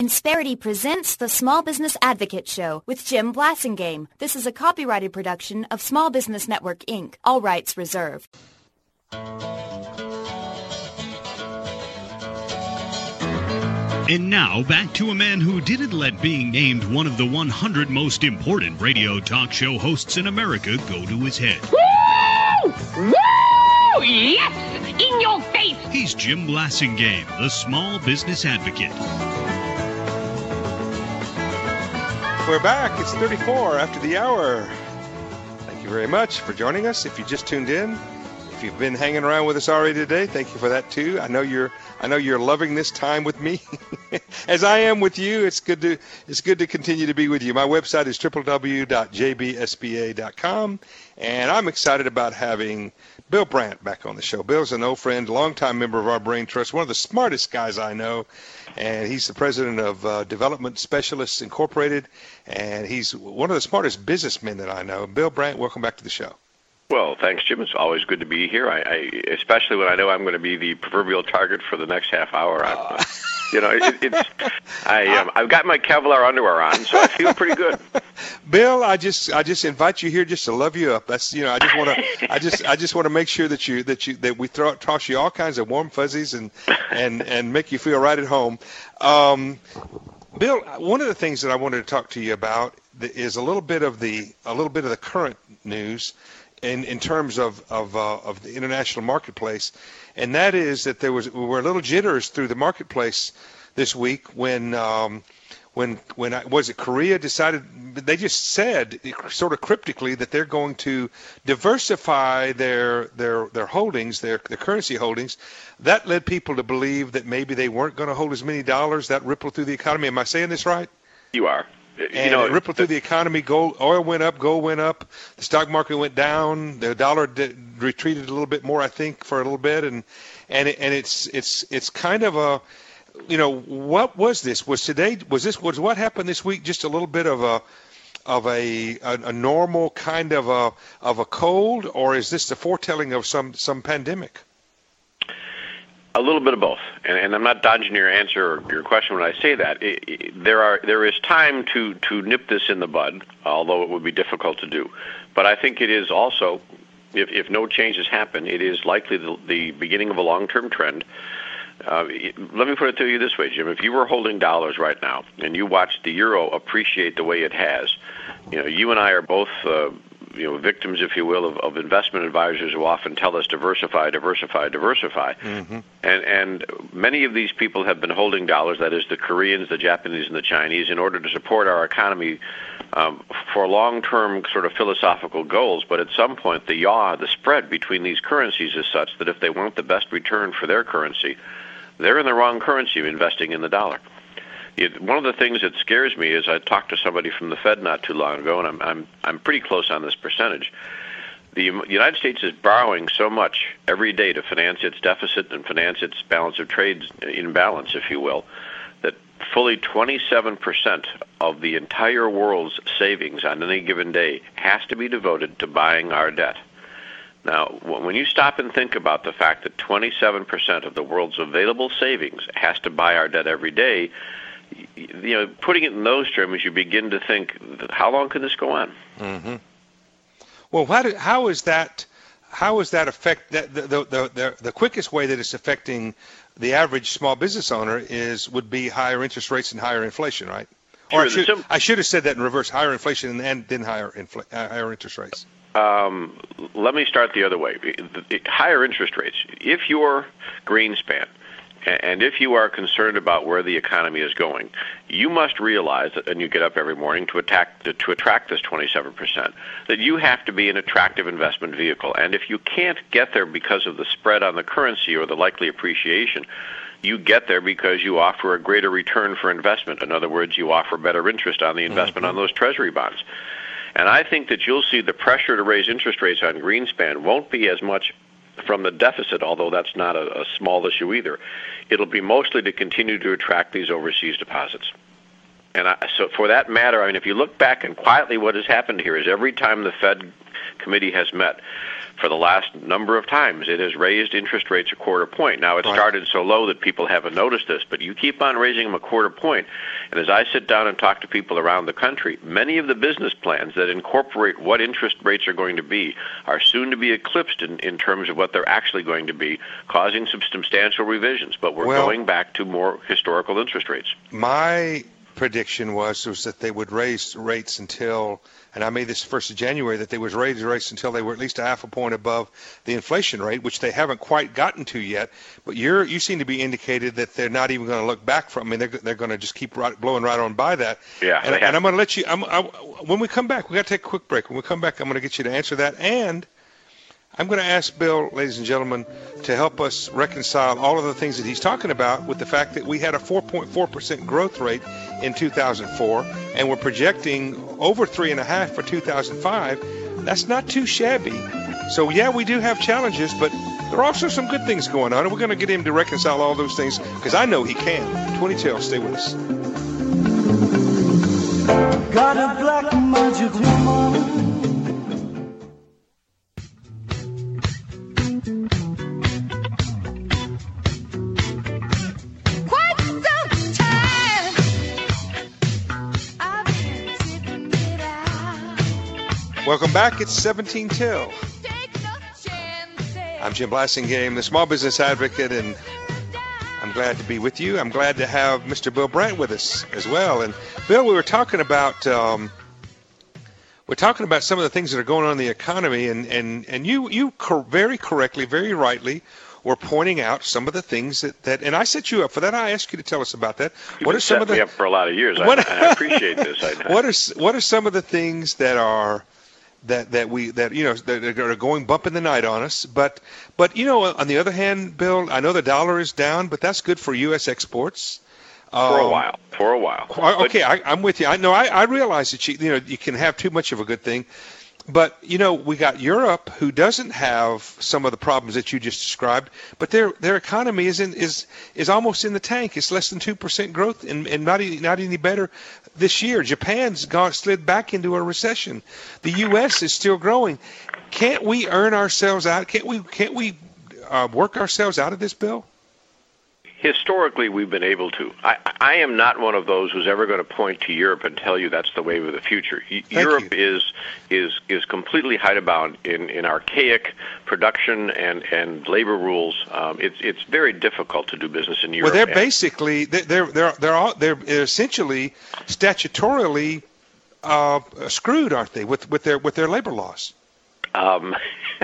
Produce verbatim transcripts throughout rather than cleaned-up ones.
Insperity presents the Small Business Advocate Show with Jim Blasingame. This is a copyrighted production of Small Business Network, Incorporated. All rights reserved. And now, back to a man who didn't let being named one of the one hundred most important radio talk show hosts in America go to his head. Woo! Woo! Yes! In your face! He's Jim Blasingame, the Small Business Advocate. We're back. It's thirty-four after the hour. Thank you very much for joining us. If you just tuned in, if you've been hanging around with us already today, thank you for that too. I know you're I know you're loving this time with me, as I am with you. It's good to it's good to continue to be with you. My website is w w w dot j b s b a dot com, and I'm excited about having Bill Brandt back on the show. Bill's an old friend, longtime member of our Brain Trust, one of the smartest guys I know, and he's the president of uh, Development Specialists Incorporated, and he's one of the smartest businessmen that I know. Bill Brandt, welcome back to the show. Well, thanks, Jim. It's always good to be here. I, I especially when I know I'm going to be the proverbial target for the next half hour. Uh, you know, it, it's I um, I've got my Kevlar underwear on, so I feel pretty good. Bill, I just I just invite you here just to love you up. That's you know I just want to I just I just want to make sure that you that you that we throw toss you all kinds of warm fuzzies and and and make you feel right at home. Um, Bill, one of the things that I wanted to talk to you about is a little bit of the a little bit of the current news. In, in terms of of, uh, of the international marketplace, and that is that there was we were a little jitters through the marketplace this week when um, when when I, was it Korea decided they just said sort of cryptically that they're going to diversify their their their holdings, their their currency holdings. That led people to believe that maybe they weren't going to hold as many dollars. That rippled through the economy. Am I saying this right? You are. And you know, it rippled through the economy. Gold, oil went up, gold went up, the stock market went down, the dollar did, retreated a little bit more, I think, for a little bit, and and it, and it's it's it's kind of a, you know, what was this? Was today? Was this? Was what happened this week? Just a little bit of a of a a, a normal kind of a of a cold, or is this the foretelling of some some pandemic? A little bit of both, and, and I'm not dodging your answer or your question when I say that. It, it, there are there is time to, to nip this in the bud, although it would be difficult to do. But I think it is also, if, if no changes happen, it is likely the, the beginning of a long-term trend. Uh, let me put it to you this way, Jim. If you were holding dollars right now and you watched the euro appreciate the way it has, you know, you and I are both uh, you know, victims, if you will, of, of investment advisors who often tell us diversify, diversify, diversify. Mm-hmm. And and many of these people have been holding dollars, that is the Koreans, the Japanese, and the Chinese, in order to support our economy um, for long-term sort of philosophical goals. But at some point, the yaw, the spread between these currencies is such that if they want the best return for their currency, they're in the wrong currency of investing in the dollar. It, one of the things that scares me is I talked to somebody from the Fed not too long ago, and I'm I'm I'm pretty close on this percentage. The United States is borrowing so much every day to finance its deficit and finance its balance of trade imbalance, if you will, that fully twenty-seven percent of the entire world's savings on any given day has to be devoted to buying our debt. Now, when you stop and think about the fact that twenty-seven percent of the world's available savings has to buy our debt every day, you know, putting it in those terms, you begin to think, how long can this go on? Mm-hmm. Well, how, do, how is that? How is that affect that the, the the the quickest way that it's affecting the average small business owner is would be higher interest rates and higher inflation, right? Or Sure, I, should, sim- I should have said that in reverse: higher inflation and then higher infl- uh, higher interest rates. Um, let me start the other way. The, the higher interest rates. If you're Greenspan, and if you are concerned about where the economy is going, you must realize that, and you get up every morning to attack to, to attract this twenty-seven percent, that you have to be an attractive investment vehicle. And if you can't get there because of the spread on the currency or the likely appreciation, you get there because you offer a greater return for investment. In other words, you offer better interest on the investment mm-hmm. on those treasury bonds. And I think that you'll see the pressure to raise interest rates on Greenspan won't be as much from the deficit, although that's not a, a small issue either. It'll be mostly to continue to attract these overseas deposits. And I, so for that matter, I mean, if you look back and quietly what has happened here is every time the Fed committee has met, for the last number of times, it has raised interest rates a quarter point. Now, it right. started so low that people haven't noticed this, but you keep on raising them a quarter point. And as I sit down and talk to people around the country, many of the business plans that incorporate what interest rates are going to be are soon to be eclipsed in, in terms of what they're actually going to be, causing some substantial revisions. But we're well, going back to more historical interest rates. My prediction was, was that they would raise rates until, and I made this first of January, that they would raise rates until they were at least a half a point above the inflation rate, which they haven't quite gotten to yet. But you're, you seem to be indicated that they're not even going to look back from. I mean, they're they're going to just keep right, blowing right on by that. Yeah. And, and I'm going to let you. I'm, I, when we come back, we got to take a quick break. When we come back, I'm going to get you to answer that, and I'm going to ask Bill, ladies and gentlemen, to help us reconcile all of the things that he's talking about with the fact that we had a four point four percent growth rate in two thousand four, and we're projecting over three and a half for two thousand five. That's not too shabby. So yeah, we do have challenges, but there are also some good things going on, and we're going to get him to reconcile all those things because I know he can. twenty till, stay with us. Got a black magic woman. Welcome back. It's seventeen till. I'm Jim Blasingame, the Small Business Advocate, and I'm glad to be with you. I'm glad to have Mister Bill Brandt with us as well. And Bill, we were talking about um, we're talking about some of the things that are going on in the economy, and and and you you cor- very correctly, very rightly, were pointing out some of the things that, that and I set you up for that. I asked you to tell us about that. You've what been are some of the me up for a lot of years? What, I, I appreciate this. I, what are what are some of the things that are that that we that you know that are going bump in the night on us? But but you know, on the other hand, Bill, I know the dollar is down, but that's good for U S exports. For um, a while. For a while. Okay, I, I'm with you. I know. I, I realize that you you know you can have too much of a good thing. But, you know, we got Europe, who doesn't have some of the problems that you just described, but their their economy is in, is is almost in the tank. It's less than two percent growth, and, and not, not any better this year. Japan's gone slid back into a recession. The U S is still growing. Can't we earn ourselves out? Can't we, can't we uh, work ourselves out of this, Bill? Historically, we've been able to. I, I am not one of those who's ever going to point to Europe and tell you that's the wave of the future. Thank Europe you. is is is completely hidebound in, in archaic production and, and labor rules. Um, it's it's very difficult to do business in Europe. Well, they're basically they're they're they're all, they're essentially statutorily uh, screwed, aren't they, with with their with their labor laws? Um,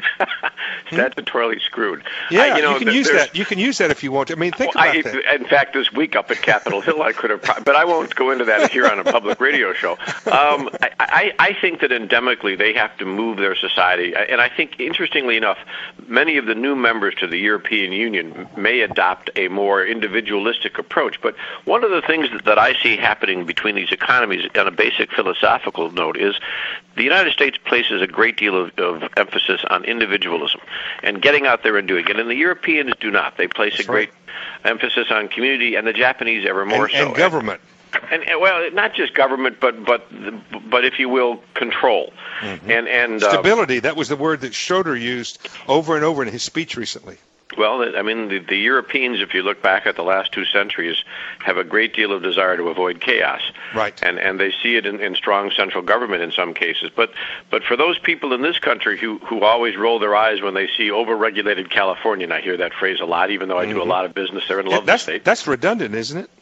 statutorily screwed. Yeah, I, you, know, you can use that. You can use that if you want to. I mean, think well, about I, that. In fact, this week up at Capitol Hill, I could have, but I won't go into that here on a public radio show. Um, I, I, I think that endemically they have to move their society, and I think, interestingly enough, many of the new members to the European Union may adopt a more individualistic approach. But one of the things that, that I see happening between these economies on a basic philosophical note is the United States places a great deal of, of emphasis on individualism and getting out there and doing it. And the Europeans do not. They place That's a great right. emphasis on community, and the Japanese ever more and, so. And government. And, and well, not just government, but but but if you will, control mm-hmm. and and stability. Uh, that was the word that Schroeder used over and over in his speech recently. Well, I mean, the, the Europeans, if you look back at the last two centuries, have a great deal of desire to avoid chaos. Right. And and they see it in, in strong central government in some cases. But but for those people in this country who, who always roll their eyes when they see overregulated California, and I hear that phrase a lot, even though I mm-hmm. do a lot of business there and love that's, the state. That's redundant, isn't it?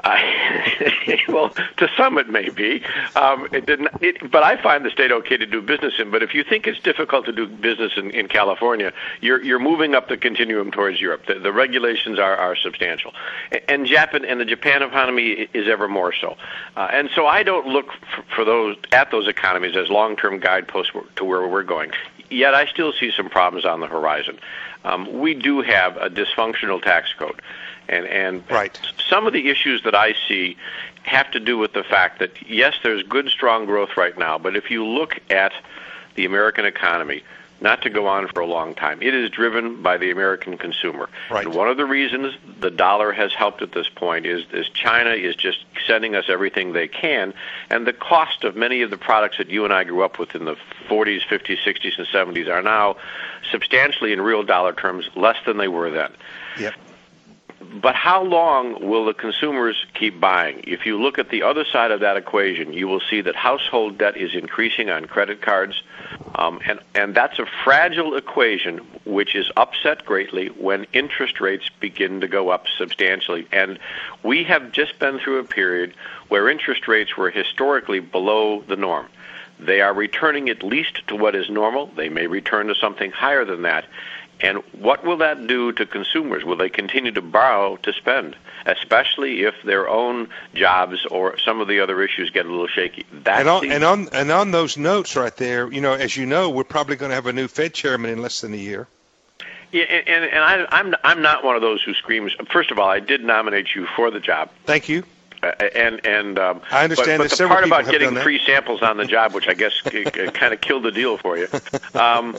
I, well, to some it may be, um, it didn't. It, but I find the state okay to do business in. But if you think it's difficult to do business in, in California, you're you're moving up the continuum towards Europe. The, the regulations are, are substantial, and Japan and the Japan economy is ever more so. Uh, and so I don't look for, for those at those economies as long-term guideposts to where we're going. Yet I still see some problems on the horizon. Um, we do have a dysfunctional tax code. And, and right. some of the issues that I see have to do with the fact that, yes, there's good, strong growth right now, but if you look at the American economy, not to go on for a long time. It is driven by the American consumer. Right. And one of the reasons the dollar has helped at this point is, is China is just sending us everything they can, and the cost of many of the products that you and I grew up with in the forties, fifties, sixties, and seventies are now substantially, in real dollar terms, less than they were then. Yep. But how long will the consumers keep buying? If you look at the other side of that equation, you will see that household debt is increasing on credit cards, um, and, and that's a fragile equation which is upset greatly when interest rates begin to go up substantially. And we have just been through a period where interest rates were historically below the norm. They are returning at least to what is normal. They may return to something higher than that. And what will that do to consumers? Will they continue to borrow to spend, especially if their own jobs or some of the other issues get a little shaky? That's and, on, the, and on and on those notes right there, you know, as you know, we're probably going to have a new Fed chairman in less than a year. Yeah, and, and I, I'm I'm not one of those who screams. First of all, I did nominate you for the job. Thank you. Uh, and and um, I understand but, but that the part people about have getting done that. free samples on the job, which I guess kind of killed the deal for you. Um,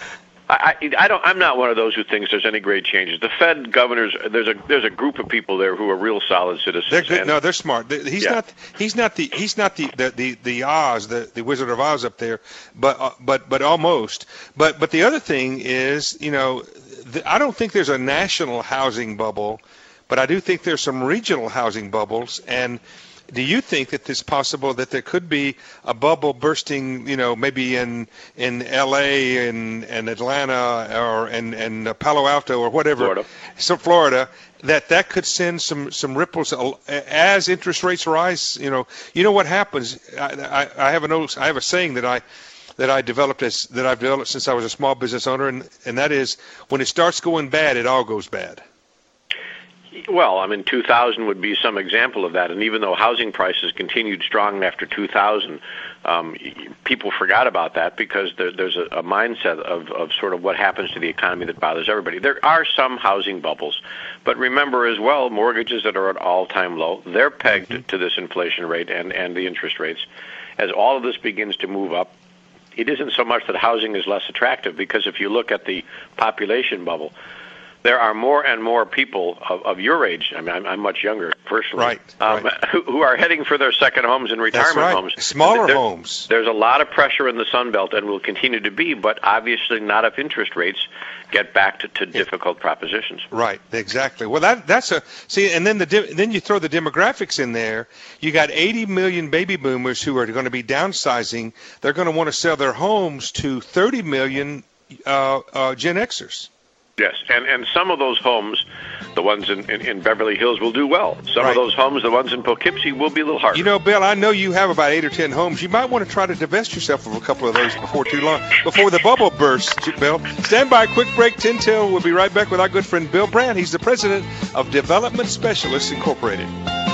I, I don't. I'm not one of those who thinks there's any great changes. The Fed governors, there's a there's a group of people there who are real solid citizens. They're good. And, No, they're smart. He's yeah. not. He's not the. He's not the the the, the Oz, the, the Wizard of Oz up there. But uh, but but almost. But but the other thing is, you know, the, I don't think there's a national housing bubble, but I do think there's some regional housing bubbles. And do you think that it's possible that there could be a bubble bursting, you know, maybe in in L A and, and Atlanta or and, and Palo Alto or whatever, Florida. so Florida, that that could send some, some ripples as interest rates rise? You know, you know what happens. I, I, I have an old, I have a saying that I that I developed as that I've developed since I was a small business owner, and and that is, when it starts going bad, it all goes bad. Well, I mean, two thousand would be some example of that. And even though housing prices continued strong after two thousand, um, people forgot about that because there, there's a, a mindset of, of sort of what happens to the economy that bothers everybody. There are some housing bubbles. But remember as well, mortgages that are at all-time low, they're pegged mm-hmm. to this inflation rate and, and the interest rates. As all of this begins to move up, it isn't so much that housing is less attractive, because if you look at the population bubble, there are more and more people of, of your age. I mean, I'm, I'm much younger, personally, right, um, right. Who, who are heading for their second homes and retirement That's right. homes. Smaller there, homes. There's a lot of pressure in the Sun Belt, and will continue to be, but obviously not if interest rates get back to, to difficult propositions. Right, exactly. Well, that that's a see, and then the then you throw the demographics in there. You got eighty million baby boomers who are going to be downsizing. They're going to want to sell their homes to thirty million uh, uh, Gen Xers. Yes, and, and some of those homes, the ones in, in, in Beverly Hills, will do well. Some right. of those homes, the ones in Poughkeepsie, will be a little harder. You know, Bill, I know you have about eight or ten homes. You might want to try to divest yourself of a couple of those before too long, before the bubble bursts, Bill. Stand by, quick break, ten till. We'll be right back with our good friend Bill Brandt. He's the president of Development Specialists Incorporated.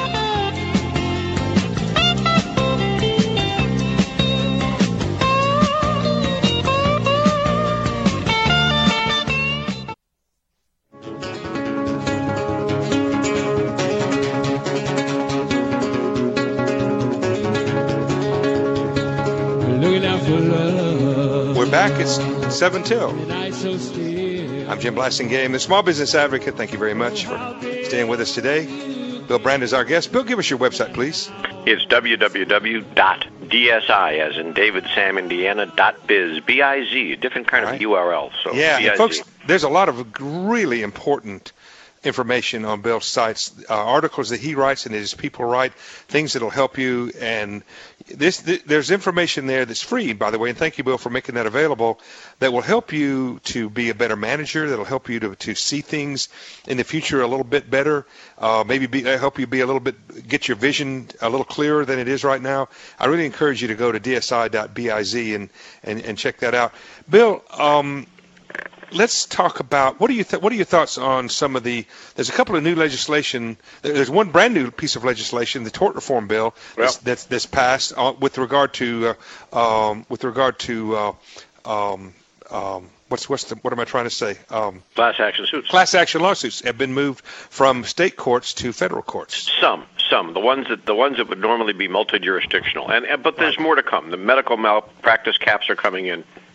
We're back. It's seven till. I'm Jim Blasingame, the Small Business Advocate. Thank you very much for staying with us today. Bill Brandt is our guest. Bill, give us your website, please. It's w w w dot d s i, as in David, Sam, Indiana, dot biz, B I Z, a different kind right. of U R L. So yeah, B I Z. And folks, there's a lot of really important information on Bill's sites, uh, articles that he writes and his people write, things that'll help you. And this, th- there's information there that's free, by the way, and thank you, Bill, for making that available, that will help you to be a better manager, that'll help you to, to see things in the future a little bit better, uh, maybe be, uh, help you be a little bit, get your vision a little clearer than it is right now. I really encourage you to go to d s i dot biz and, and, and check that out. Bill, um, let's talk about, what are you th- what are your thoughts on some of the, there's a couple of new legislation, there's one brand new piece of legislation, the tort reform bill that's, yep. that's, that's passed uh, with regard to uh, um, with regard to uh, um, um, what's what's the, what am I trying to say? Um, class action suits. Class action lawsuits have been moved from state courts to federal courts. Some, some the ones that the ones that would normally be multi-jurisdictional, and, and but there's right. more to come. The medical malpractice caps are coming in.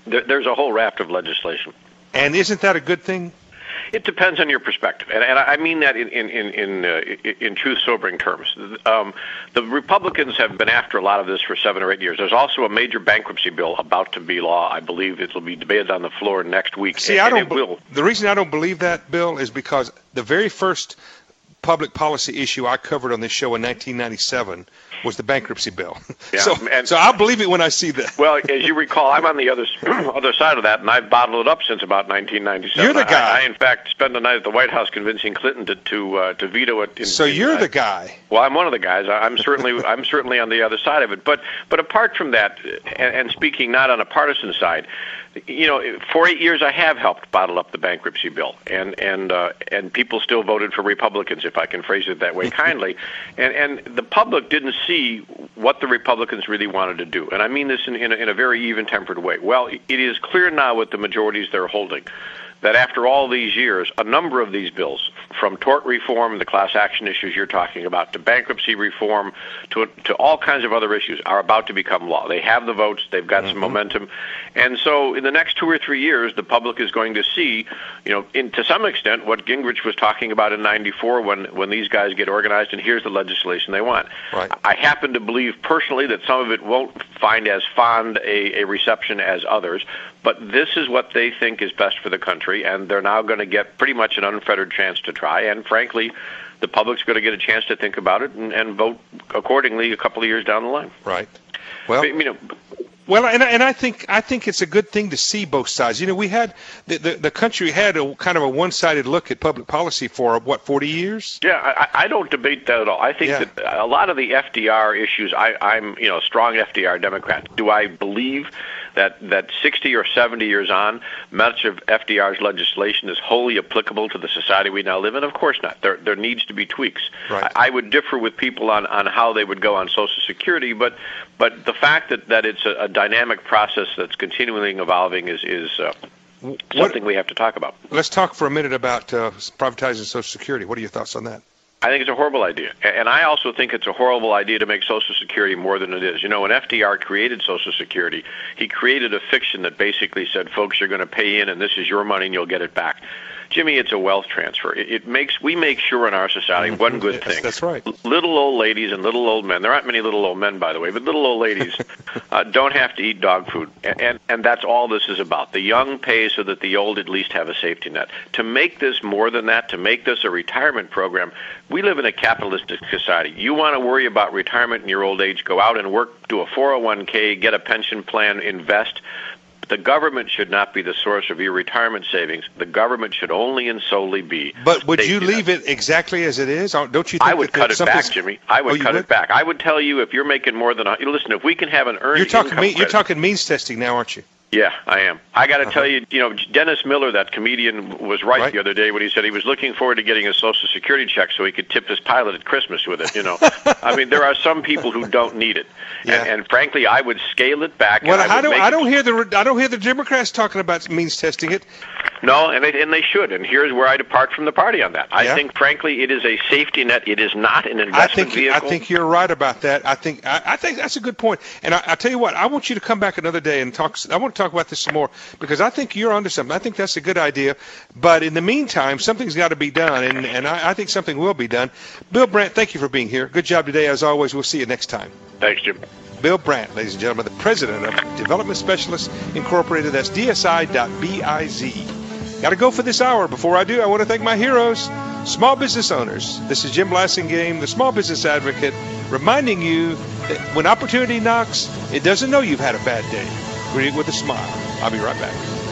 There, there's a whole raft of legislation. And isn't that a good thing? It depends on your perspective, and, and I mean that in in in in, uh, in truth, sobering terms. Um, the Republicans have been after a lot of this for seven or eight years. There's also a major bankruptcy bill about to be law. I believe it will be debated on the floor next week. See, and, I don't. And it will. The reason I don't believe that, Bill, is because the very first public policy issue I covered on this show in nineteen ninety-seven was the bankruptcy bill. Yeah, so, and, so I'll believe it when I see that. Well, as you recall, I'm on the other other side of that, and I've bottled it up since about nineteen ninety-seven. You're the guy. I, I in fact, spent the night at the White House convincing Clinton to to, uh, to veto it. In, so in, you're uh, the guy. Well, I'm one of the guys. I'm certainly I'm certainly on the other side of it. But but apart from that, and, and speaking not on a partisan side, you know, for eight years I have helped bottle up the bankruptcy bill, and and uh, and people still voted for Republicans, if I can phrase it that way kindly, and and the public didn't see what the Republicans really wanted to do, and I mean this in in a, in a very even-tempered way. Well, it is clear now with the majorities they're holding that after all these years, a number of these bills, from tort reform, the class action issues you're talking about, to bankruptcy reform, to to all kinds of other issues, are about to become law. They have the votes, they've got mm-hmm. some momentum, and so in the next two or three years, the public is going to see, you know, in, to some extent, what Gingrich was talking about in ninety-four when, when these guys get organized, and here's the legislation they want. Right. I happen to believe personally that some of it won't find as fond a, a reception as others, but this is what they think is best for the country, and they're now going to get pretty much an unfettered chance to try, and frankly, the public's going to get a chance to think about it and, and vote accordingly a couple of years down the line. Right. Well, but, you know, well, and, and I think I think it's a good thing to see both sides. You know, we had the the, the country had a kind of a one-sided look at public policy for what forty years. Yeah, I, I don't debate that at all. I think yeah. that a lot of the F D R issues. I, I'm you know a strong F D R Democrat. Do I believe that that sixty or seventy years on, much of F D R's legislation is wholly applicable to the society we now live in? Of course not. There there needs to be tweaks. Right. I, I would differ with people on, on how they would go on Social Security, but but the fact that, that it's a, a dynamic process that's continually evolving is is uh, what, something we have to talk about. Let's talk for a minute about uh, privatizing Social Security. What are your thoughts on that? I think it's a horrible idea. And I also think it's a horrible idea to make Social Security more than it is. You know, when F D R created Social Security, he created a fiction that basically said, folks, you're going to pay in and this is your money and you'll get it back. Jimmy, it's a wealth transfer. It, it makes we make sure in our society one good thing. That's right. Little old ladies and little old men. There aren't many little old men, by the way, but little old ladies uh, don't have to eat dog food, and, and and that's all this is about. The young pay so that the old at least have a safety net. To make this more than that, to make this a retirement program, we live in a capitalistic society. You want to worry about retirement in your old age? Go out and work, do a four oh one k, get a pension plan, invest. The government should not be the source of your retirement savings. The government should only and solely be. But would you leave it exactly as it is? Don't you think I would that cut it back, Jimmy. I would oh, cut would? it back. I would tell you if you're making more than a, listen, if we can have an earned you're talking income mean, credit, you're talking means testing now, aren't you? Yeah, I am. I got to uh-huh. tell you, you know, Dennis Miller, that comedian, was right, right the other day when he said he was looking forward to getting a Social Security check so he could tip his pilot at Christmas with it. You know, I mean, there are some people who don't need it, yeah. and, and frankly, I would scale it back. Well, and I, I don't. make I it, don't hear the. I don't hear the Democrats talking about means testing it. No, and they, and they should. And here's where I depart from the party on that. I yeah. think, frankly, it is a safety net. It is not an investment I think, vehicle. I think you're right about that. I think I, I think that's a good point. And I, I tell you what, I want you to come back another day and talk. I want to talk about this some more because I think you're onto something. I think that's a good idea. But in the meantime, something's got to be done, and, and I, I think something will be done. Bill Brandt, thank you for being here. Good job today, as always. We'll see you next time. Thanks, Jim. Bill Brandt, ladies and gentlemen, the president of Development Specialists Incorporated. That's D S I dot B I Z. Got to go for this hour. Before I do, I want to thank my heroes, small business owners. This is Jim Blassingame, the Small Business Advocate, reminding you that when opportunity knocks, it doesn't know you've had a bad day. Greet it with a smile. I'll be right back.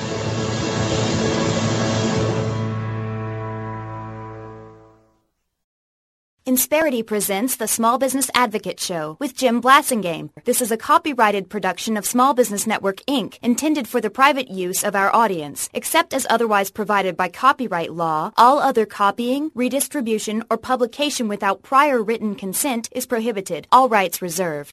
Insperity presents the Small Business Advocate Show with Jim Blassingame. This is a copyrighted production of Small Business Network, Incorporated, intended for the private use of our audience. Except as otherwise provided by copyright law, all other copying, redistribution, or publication without prior written consent is prohibited. All rights reserved.